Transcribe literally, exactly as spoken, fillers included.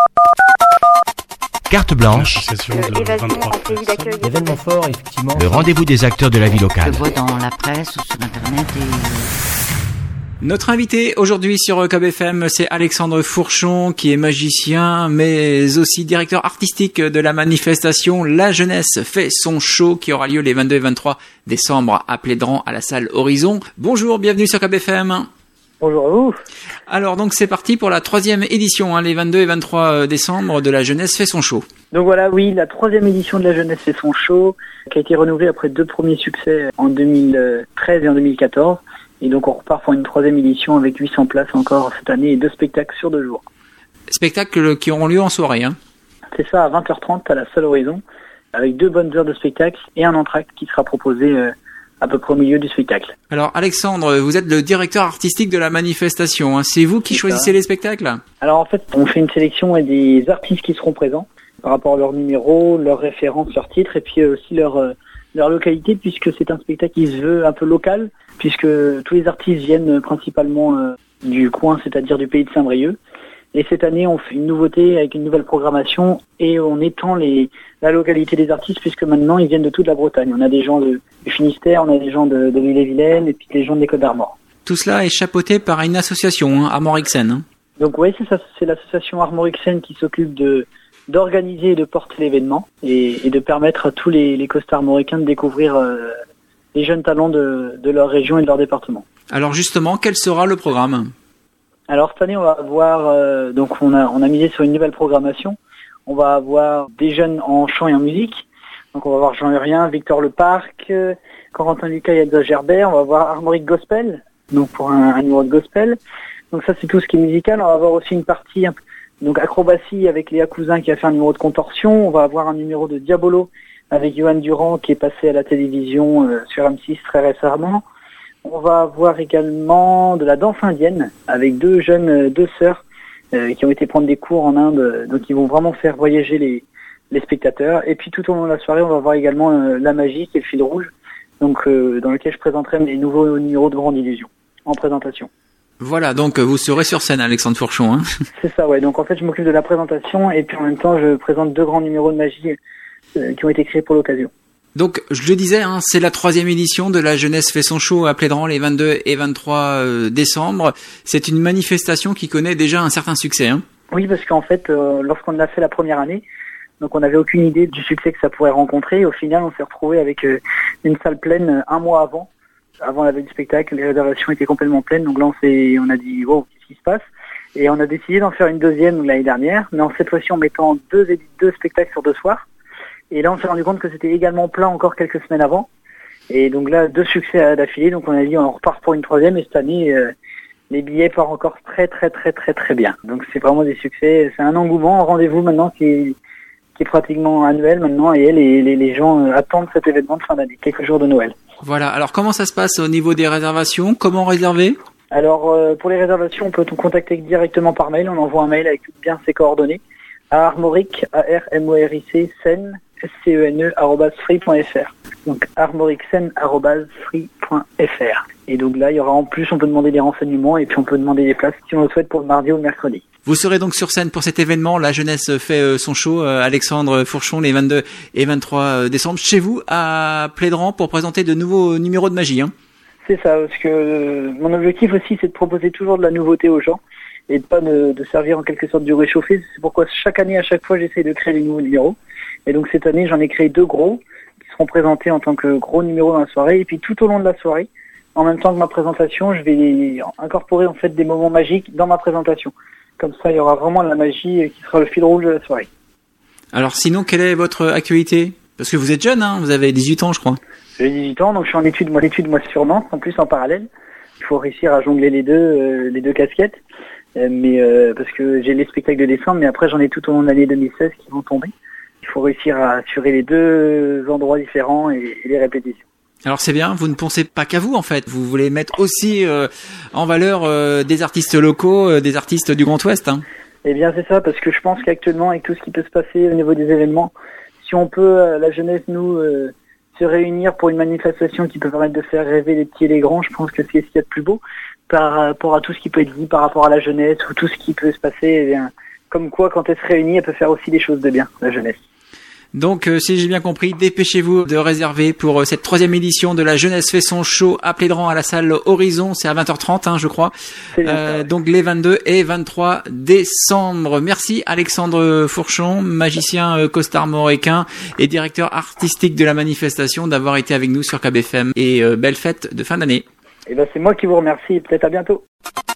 Carte blanche. Événement fort, effectivement. Le rendez-vous des acteurs de la vie locale. Je vois dans la presse ou sur Internet et... Notre invité aujourd'hui sur K B F M, c'est Alexandre Fourchon, qui est magicien, mais aussi directeur artistique de la manifestation La Jeunesse fait son show, qui aura lieu les vingt-deux et vingt-trois décembre à Plédran, à la salle Horizon. Bonjour, bienvenue sur K B F M. Bonjour à vous. Alors donc c'est parti pour la troisième édition, hein, les vingt-deux et vingt-trois décembre, de La Jeunesse fait son show. Donc voilà, oui, la troisième édition de La Jeunesse fait son show, qui a été renouvelée après deux premiers succès en deux mille treize et en deux mille quatorze. Et donc on repart pour une troisième édition avec huit cents places encore cette année et deux spectacles sur deux jours. Spectacles qui auront lieu en soirée, hein. C'est ça, à vingt heures trente à la salle Horizon, avec deux bonnes heures de spectacle et un entracte qui sera proposé euh, à peu près au milieu du spectacle. Alors Alexandre, vous êtes le directeur artistique de la manifestation, hein. C'est vous qui C'est choisissez ça. les spectacles? Alors en fait, on fait une sélection des artistes qui seront présents par rapport à leur numéro, leurs références, leurs titres et puis aussi leur, euh, leur localité, puisque c'est un spectacle qui se veut un peu local, puisque tous les artistes viennent principalement euh, du coin, c'est-à-dire du pays de Saint-Brieuc. Et cette année, on fait une nouveauté avec une nouvelle programmation et on étend les, la localité des artistes, puisque maintenant ils viennent de toute la Bretagne. On a des gens de, du Finistère, on a des gens de, de l'Île-et-Vilaine et puis des gens des Côtes d'Armor. Tout cela est chapeauté par une association, hein, Armorixen, hein. Donc oui, c'est ça, c'est l'association Armorixen qui s'occupe de d'organiser et de porter l'événement et, et de permettre à tous les, les costards armoricains de découvrir euh, les jeunes talents de, de leur région et de leur département. Alors justement, quel sera le programme? Alors cette année, on va avoir, euh, donc on a on a misé sur une nouvelle programmation. On va avoir des jeunes en chant et en musique. Donc on va avoir Jean Hurien, Victor Leparc, euh, Corentin Lucas et Elsa Gerbert. On va avoir Armorique Gospel, donc pour un, un numéro de gospel. Donc ça c'est tout ce qui est musical. On va avoir aussi une partie donc acrobatie avec Léa Cousin qui a fait un numéro de contorsion. On va avoir un numéro de Diabolo avec Johan Durand qui est passé à la télévision euh, sur M six très récemment. On va avoir également de la danse indienne avec deux jeunes, euh, deux sœurs euh, qui ont été prendre des cours en Inde, euh, donc ils vont vraiment faire voyager les, les spectateurs. Et puis tout au long de la soirée, on va avoir également euh, la magie qui est le fil rouge, donc euh, dans lequel je présenterai mes nouveaux numéros de Grande Illusion en présentation. Voilà, donc vous serez sur scène, Alexandre Fourchon, hein. C'est ça, ouais. Donc en fait, je m'occupe de la présentation et puis en même temps, je présente deux grands numéros de magie euh, qui ont été créés pour l'occasion. Donc, je le disais, hein, c'est la troisième édition de La Jeunesse fait son show à Plédran les vingt-deux et vingt-trois décembre. C'est une manifestation qui connaît déjà un certain succès, hein. Oui, parce qu'en fait, euh, lorsqu'on l'a fait la première année, donc on n'avait aucune idée du succès que ça pourrait rencontrer. Au final, on s'est retrouvé avec euh, une salle pleine euh, un mois avant. Avant la veille du spectacle, les réservations étaient complètement pleines. Donc là, on s'est, on a dit, wow, qu'est-ce qui se passe? Et on a décidé d'en faire une deuxième l'année dernière, mais en cette fois-ci en mettant deux, deux spectacles sur deux soirs. Et là, on s'est rendu compte que c'était également plein encore quelques semaines avant. Et donc là, deux succès d'affilée. Donc on a dit, on repart pour une troisième. Et cette année, euh, les billets partent encore très, très, très, très, très bien. Donc c'est vraiment des succès. C'est un engouement, un rendez-vous maintenant qui est, qui est pratiquement annuel maintenant. Et les, les, les gens attendent cet événement de fin d'année, quelques jours de Noël. Voilà. Alors comment ça se passe au niveau des réservations? Comment réserver? Alors euh, pour les réservations, on peut nous contacter directement par mail. On envoie un mail avec bien ses coordonnées à Armoric, A R M O R I C, Sen, S C E N E, arobase free point F R. Donc armoricsen arobase free point F R. Et donc là, il y aura en plus, on peut demander des renseignements et puis on peut demander des places si on le souhaite pour le mardi ou le mercredi. Vous serez donc sur scène pour cet événement. La Jeunesse fait son show, Alexandre Fourchon, les vingt-deux et vingt-trois décembre, chez vous à Plédran, pour présenter de nouveaux numéros de magie, hein. C'est ça, parce que euh, mon objectif aussi, c'est de proposer toujours de la nouveauté aux gens et de pas de, de servir en quelque sorte du réchauffé. C'est pourquoi chaque année, à chaque fois, j'essaie de créer des nouveaux numéros. Et donc cette année, j'en ai créé deux gros qui seront présentés en tant que gros numéros dans la soirée. Et puis tout au long de la soirée, en même temps que ma présentation, je vais incorporer en fait des moments magiques dans ma présentation. Comme ça, il y aura vraiment la magie qui sera le fil rouge de la soirée. Alors sinon, quelle est votre actualité? Parce que vous êtes jeune, hein, vous avez dix-huit ans, je crois. J'ai dix-huit ans, donc je suis en études, moi, études, moi, sur Nantes, en plus en parallèle. Il faut réussir à jongler les deux, euh, les deux casquettes. Euh, mais euh, parce que j'ai les spectacles de décembre, mais après j'en ai tout au long de l'année deux mille seize qui vont tomber. Il faut réussir à assurer les deux endroits différents et, et les répétitions. Alors c'est bien, vous ne pensez pas qu'à vous en fait, vous voulez mettre aussi euh, en valeur euh, des artistes locaux, euh, des artistes du Grand Ouest, hein. Eh bien c'est ça, parce que je pense qu'actuellement avec tout ce qui peut se passer au niveau des événements, si on peut, euh, la jeunesse, nous, euh, se réunir pour une manifestation qui peut permettre de faire rêver les petits et les grands, je pense que c'est ce qu'il y a de plus beau par rapport à tout ce qui peut être dit par rapport à la jeunesse ou tout ce qui peut se passer, eh bien, comme quoi, quand elle se réunit, elle peut faire aussi des choses de bien, la jeunesse. Donc, euh, si j'ai bien compris, dépêchez-vous de réserver pour euh, cette troisième édition de la Jeunesse fait son show à Plédran à la salle Horizon. C'est à vingt heures trente, hein, je crois. Euh, donc, les vingt-deux et vingt-trois décembre. Merci Alexandre Fourchon, magicien euh, costard-marocain et directeur artistique de la manifestation, d'avoir été avec nous sur K B F M. Et euh, belle fête de fin d'année. Et ben, c'est moi qui vous remercie. Peut-être à bientôt.